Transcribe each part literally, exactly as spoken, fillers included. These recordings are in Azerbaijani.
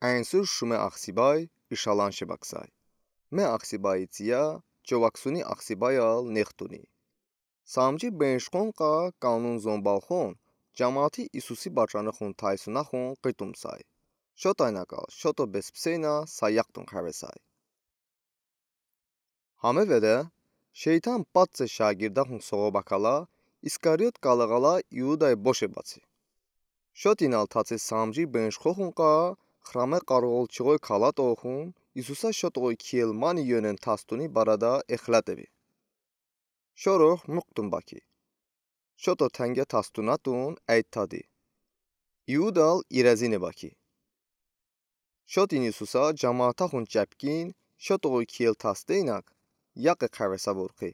այնսուր շում է աղսիբայ, իշալան շեբակսայ։ Մե աղսիբայիցիա, ճովակսունի աղսիբայալ նեղտունի։ Սամջի բենշխոն կա կանուն զոմբալխոն, ճամաթի Իսուսի բաճանախոն թայսունախոն կտումսայ։ Շոտ այնակալ, շոտո բեսպսեյնա սայակտուն խավեսայ։ Համե վեդե, şeytan պատծե շագիրդախոն սողոբակալա, իսկարիոտ կալաղալա Իուդայ բոշե բացի։ Շոտինալ թացե սամջի բենշխոխուն կա, խրամե կարողոլ չղոյ կալատ օխուն, Իսուսա շոտողոյ քիելմանի յոնեն թաստունի բարադա էխլատևի։ Շորող մուկտուն բակի։ Շոտո թենգե թաստունատուն այդ թադի։ Իուդալ իրազին է բակի։ Շոտին Իսուսա ճամաթախուն ճապկին, շոտողոյ քիել թաստեյնակ, յակը խավեսա որխի։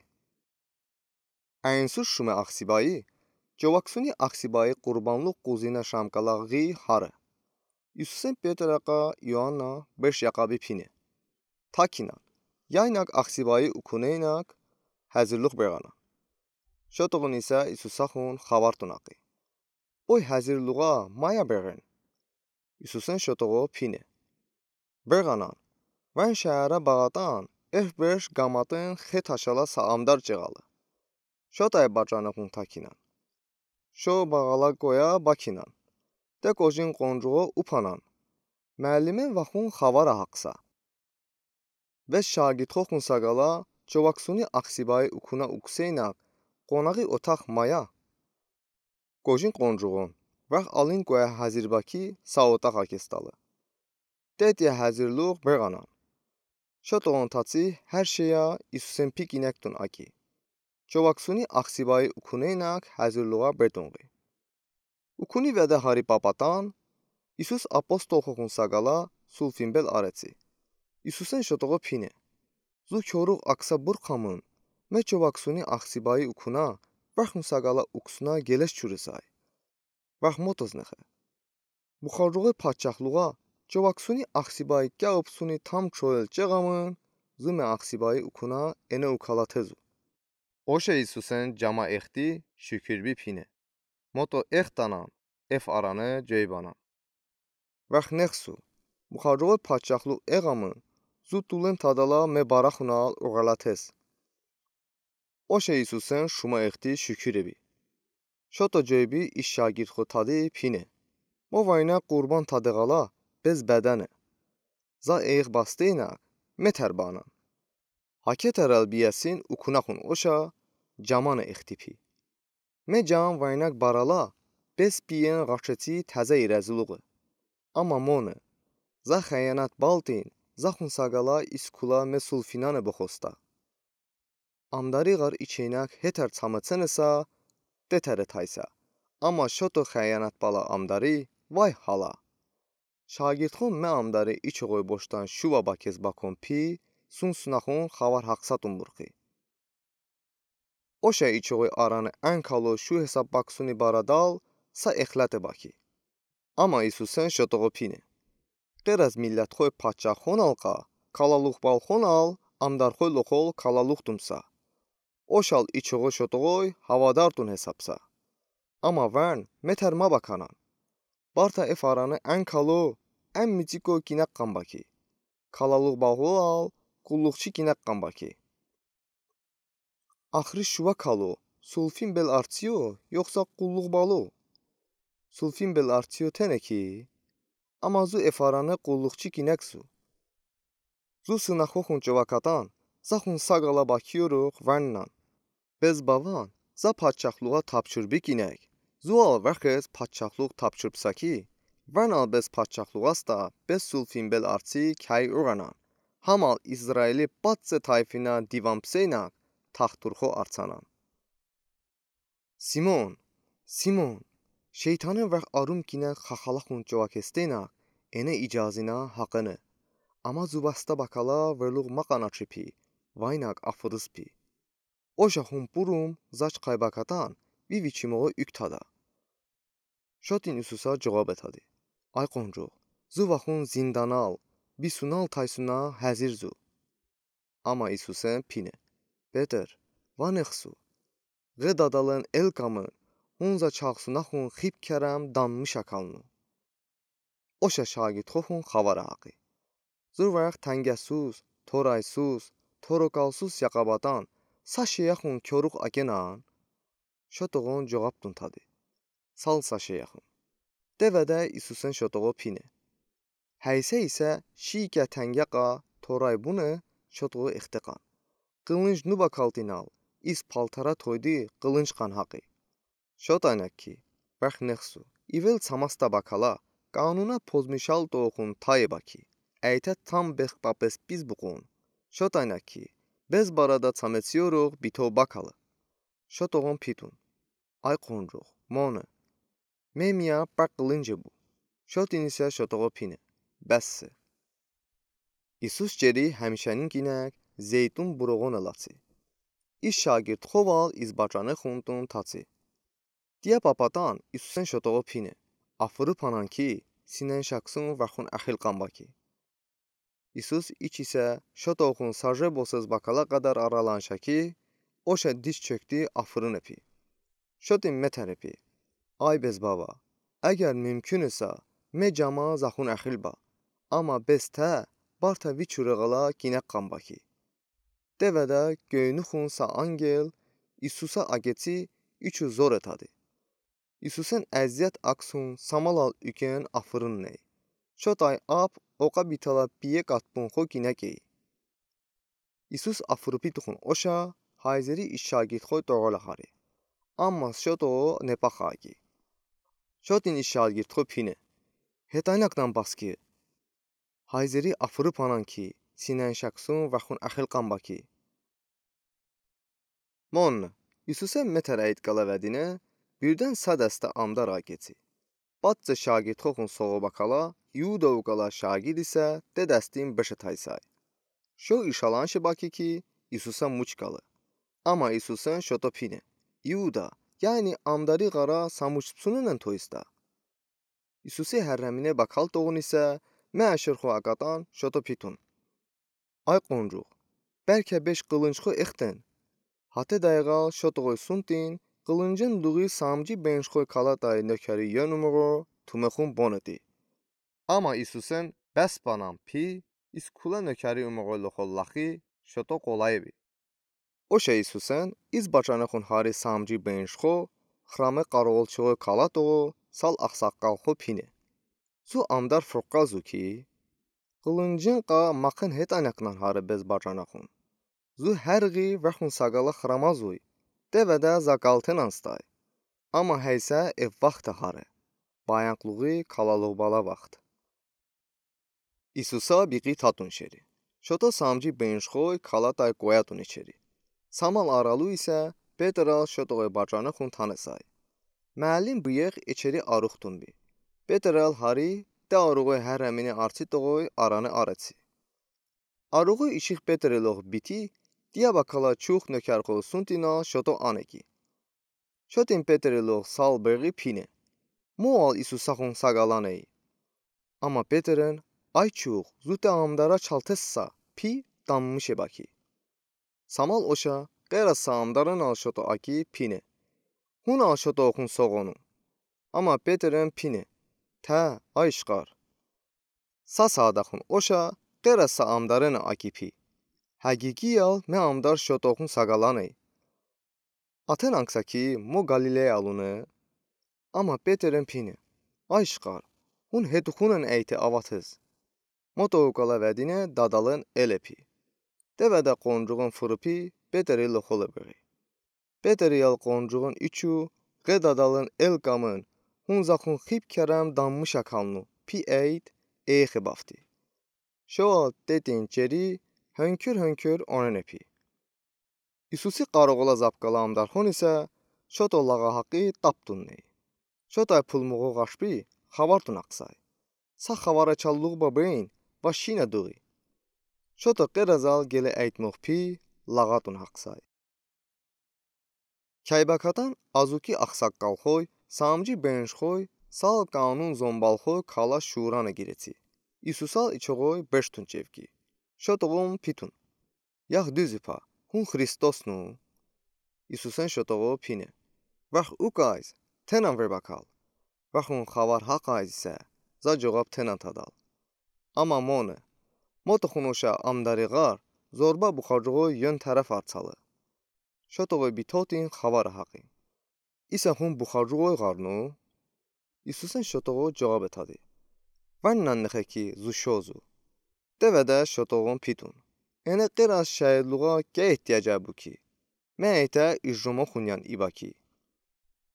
Այնսուր շում է աղսիբայի, ճովակսունի աղսիբայի կուրբանլուq կուզինա շամկալաղի հարը։ Իսուսեն Պետրակա Իոաննա բերշ Յակաբի փինե։ Թակինան, յայնակ աղսիբայի ուքունեյնակ, հազիրլուq բեղանա։ Շոտողն իսա Իսուսախուն խավարտունակի։ Ոյ հազիրլուղա մայա բեղեն։ Իսուսեն շոտողո փինե։ Բեղանան, վայն շայարա բաղատան, էվ բերշ գամատեն խետ հաշալա սա ամդար ճեղալը։ Շոտ այ բաճանախուն թակինան։ Շո բաղալա գոյա բակինան։ Դե կոժին կոնջուղո ուփանան։ Մայլիմեն վախուն խավարը հակսա։ Վես շագիթխոխուն սագալա, ճովակսունի աղսիբայի ուքունա ուքսեյնակ, կոնաղի օթախ մայա։ Կոժին կոնջուղոն, վախ ալին գոյա հազիրբակի սա օտախ ակեստալը։ Տետիա հազիրլուղ բեղանան։ Շոտողն թացի hər şeya Իսուսեն պիկ ինեկտուն ակի։ Ճովակսունի աղսիբայի ուքունեյնակ հազիրլուղա բետոնղի։ Ուքունի վեդե հարի պապատան, Իսուս ապոստոլ խոխուն սագալա սուլֆինբել արեցի։ Իսուսեն շոտողո փինե։ Զու քյորուղ ակսա բուրխամն, մե ճովակսունի աղսիբայի ուքունա, վախուն սագալա ուքսունա գելես չուրսայ։ Վախ մոտոզնեխը։ Բուխարուղը փաչախլուղա, ճովակսունի աղսիբայի կյաոպսունի թամ չոյել ճեղամն, զու մե աղսիբայի ուքունա ենե ուքալաթեզու։ Օշե Իսուսեն ջամա էխտի շükürբի փինե։ Մոտո էխտանան, էվ արանը ջեյբանան։ Վախ նեղսու, բուխարուղը փաչախլու էղամն, զու տուլեն թադալա մե բարախունալ ուղալաթես։ Օշե Իսուսեն շումա էխտի շükürբի։ Շոտո ջեյբի իշ շագիրդ խոթադի փինե։ Մովայնա կուրբան թադեղալա, բեզ բədənə։ Za էղ բաստեյնակ, մետər banın. Haketərəl biyəsin ukunaqun oşa, camanı əxtipi. Mə can vaynak barala, bes biyen qaçəti təzə irəzuluğu. Amma monı, za xəyanat baltin, za xunsagala iskula mə sulfinanı boxosta. Amdari qar içeynak hetər çamıçınısa, detərə taysa. Amma şoto xəyanat bala amdari, vay hala. Şagirdxon mə amdari içoğoy boşdan şuva bakez bakon pi, sun sunaxon xavar haqsatun burxi. Oşa içoğoy aranı ən kalo şu hesab baksuni baradal, sa əxlətə baki. Amma Isusen şotoğo pini. Qeraz millət xoy patçaxon alqa, kalaluq balxon al, amdarxoy loxol kalaluq tumsa. Oşal içoğoy şotoğoy havadartun hesapsa. Amma vən mətərma bakanan. Barta ef aranı ən kalo, ən miciko ginək qambaki. Kalaluq balxol al, qulluqçı ginək qambaki. Axırı şuva kalo, sulfin bel artiyo, yoxsa qulluq balu. Sulfin bel artiyo tənə ki, amma zu ef aranı qulluqçı ginək su. Zu sınaxoxun covakatan, zaxun sagala bakıyoruq vənnan. Bez bavan, za patçaqluğa tapçırbi ginək. Zu al vəxəz patçaqluq tapçırpsa ki, vən al bez patçaqluğas da bez sulfin bel arti kəy uğanan. Hamal İsraili batse tayfina divampseynak taxturxo artsanan. Simon, Simon, şeytanın vəx arum ginək xaxalaxun covakesteynak ene icazina haqını. Ama zubasta bakala verluq maqana çipi, vaynak afıdıspi. Oşa humpurum zaç kaybakatan viviçimoğu üktada. Şotin Isusa cevap etadı. Ay qoncuq, zuvaxun zindanal, bisunal taysuna həzirzu. Ama Isusen pine. Beter, vanexsu. Qedadalın elkamın, hunza çağsunaxun xip kərəm danmış akalnu. Օշա շագիթխոհուն խավարահaqi։ Զուրվայախ թանգասուս, թորայսուս, թորոկալսուս յակաբատան, սա շեյախուն քյորուղ ակենան, շոտողոն ջողապտուն թադի, սալ սա շեյախուն։ Դևեդե իսուսեն շոտողո պինե։ Հայսե իսե շիիկյա թանգյակա թորայբունը շոտողո իխտեqan։ Qılınç nuba kaltinal, is paltara toydi qılınç qanhaqi. Şot aynakki, bax nexsu, ivel samasta bakala, qanuna pozmişal doğun tayı baki. Əytə tam bex babes biz buqun. Şot aynakki, bez barada çametsiyoruq bito bakalı. Şot oğun pitun. Ay qonruq, monu. Memya bak qılınca bu. Şot inisə şot oğu pini. Bəssi. İsus ceri həmişənin ginək, zeytun buroğun alatsi. İş şagird xoval izbacanı xundun tatsi. Diya papadan İsusen şotoğu pini. Afırı pananki, sinen şaksın vaxun əxil qambaki. İsus iç isə şotoğun sarje bosuz bakala kadar aralanşaki, oşa diş çöktü afırın epi. Şotin metər epi. Ay bez baba, əgər mümkün isə, me cama zaxun əxil ba. Ama bez tə, barta viçurğala ginək qambaki. Devədə göynüxun sa angel, İsusa ageti üçü zor etadı. İsusen əziyyət aksun samalal üken afırın ney. Şotay ap oqa bitala biye qatbunxo ginəkeyi. İsus afırıpi tuxun oşa, hayzeri işşagitxoy doğalaxari. Amma şot o nepaxagi. Şotin işşagitxo pini. Hetaynaqdan baski. Hayzeri afırı pananki, sinen şaksun vaxun əxil qambaki. Mon, İsusen metər əyid qalavədinə, birdən sadəstə amdar ageti. Batca şagirtxoxun soğu bakala, Yuda uqala şagir isə dedəstin beşə taysay. Şo işalan şibaki ki, İsusen muçqalı. Ama İsusen şoto pini. Yuda, yani amdarı qara samuçpsununən toysta. İsusi hərrəminə bakal doğun isə, məəşirxo aqadan şoto pitun. Ay qonruq, bəlkə beş qılınçxo extən. Hatı dayğal şotoğu suntin, qılıncın duğu samcı benşxoy kala dayı nökəri yönümüğü tüməxun bonedi. Ama İsusen bəs banam pi, iskula nökəri ümüğü loxollaxi şoto qolaybi. Oşa İsusen, iz bacanıxun hari samcı benşxo, xramı qaroğulçuğu kala doğu, sal axsaqqalxo pini. Zu amdar fırqazu ki, qılıncın qa maxın het anaqnan hari bez bacanıxun. Zu hərği vəxun saqala xramazuy, devədə zaqaltın anstay. Amma həysə ev vaxtı harı, bayanqlığı kalalobala vaxt. İsusa biqi tatun şeri. Şota samcı benşxoy kala day qoyatun içeri. Samal aralu isə Pedral şotoğu bacanıxun tanısay. Müəllim bıyıq içeri aruxtun bi. Pedral hari de aruğu hərəmini arti doğuy aranı arıtsi. Aruğu işıq Pedraloğ biti, diya bakala çox nökərxo suntina şoto aneki. Şotin Pedraloğ sal bəği pini. Mual İsusaxun saqalaney. Ama Pedrən ay çox zute amdara çaltessa pi dammış ebaki. Samal oşa qera samdarın al şoto aki pini. Hun al şoto oxun soğonu. Ama Pedrən pini. Tə ay şqar. Sa sadaxun oşa qera samdarın aki pi. Həqiqi al me amdar şotoxun saqalaney. Atın anksa ki mo Galiley alını. Ama Pedrən pini. Ay şqar. Hun heduxunun əyti avatız. Mo doğuqala vədinə dadalın elepi. Devədə qoncuğun fırıpi Pedri loxola bəği. Pedri yal qoncuğun üçü qedadalın el qamın hun zaxun xib kərəm dammış akalnu pi əyd eyxi bafti. Şoal dedin ceri hönkür hönkür onun epi. İsusi qaroğula zapqala amdarxon isə şoto lağa haqqı tapdunni. Şotay pulmuğu qaşbi xavartun aqsay. Sa xavara çalluq babeyn başina duği. Şoto qerazal gele əytmuq pi lağatun haqsay. Kəybakadan azuki axsaqqalxoy, samcı benşxoy, sal qanun zombalxoy kala şuranı gireti. İsusal içoğoy beştun cevki. Şotoğun pitun. Yax düzüpa, hun Xristosnu. İsusen şotoğu pini. Vax uqayz, tenan ver bakal. Vaxun xavar haqayz isə, զա ջողապ թենան թադալ։ Ամա մոնը, մոտը խունոշա ամդարիղար, զորբա բուխաջողոյ յön tərəf արցalı։ Շոտողոյ բիթոտին խավարը հաղի։ Իսա հուն բուխաջողոյ ғարնու, Իսուսեն շոտողոյ ջողապ է թադի։ Վաննան նխեքի զուշոզու։ Տևեդե շոտողոն պիտուն։ Ենե qeras şəhidluğa gə ehtiyacı ki. Mən etə ijromo xunyan ibaki.